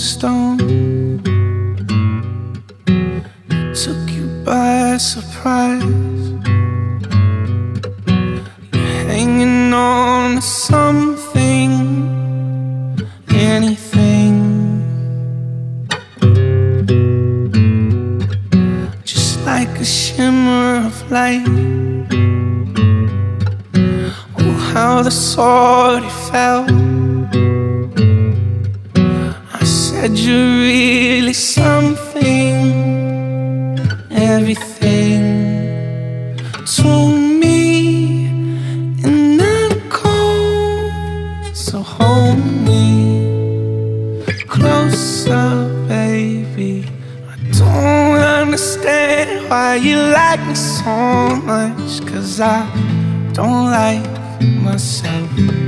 stone. It took you by surprise. You're hanging on to something, anything. Just like a shimmer of light. Oh, how the sword it fell. I said you're really something, everything to me, and I'm cold, so hold me closer, baby. I don't understand why you like me so much, 'cause I don't like myself.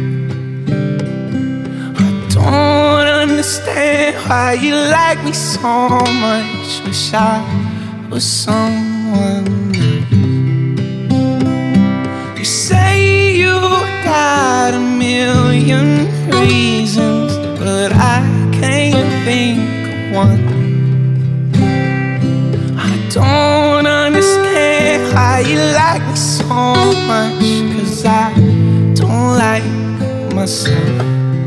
I don't understand why you like me so much. Wish I was someone else. You say you got a million reasons, but I can't think of one. I don't understand why you like me so much, 'cause I don't like myself.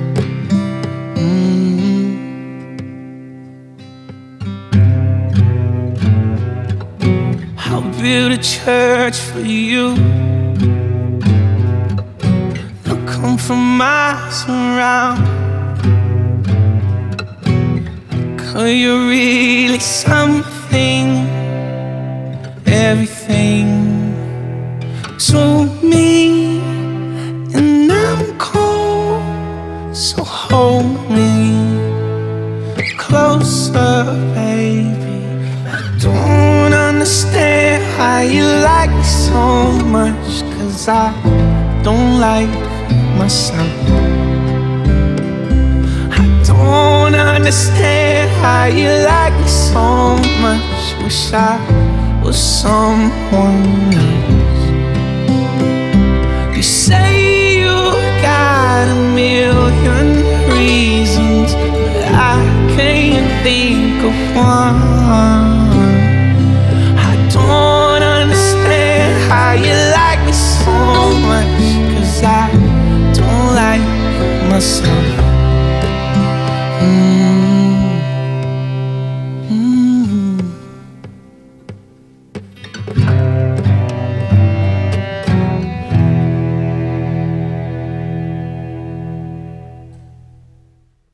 I'll build a church for you. They'll come from miles around, 'cause you're really something, everything to me, and I'm cold, so hold me closer, baby. I don't understand why you like me so much, 'cause I don't like myself. I don't understand why you like me so much. Wish I was someone else. You say you got a million reasons, but I can't think of one. I don't understand how you like me so much, 'cause I don't like myself.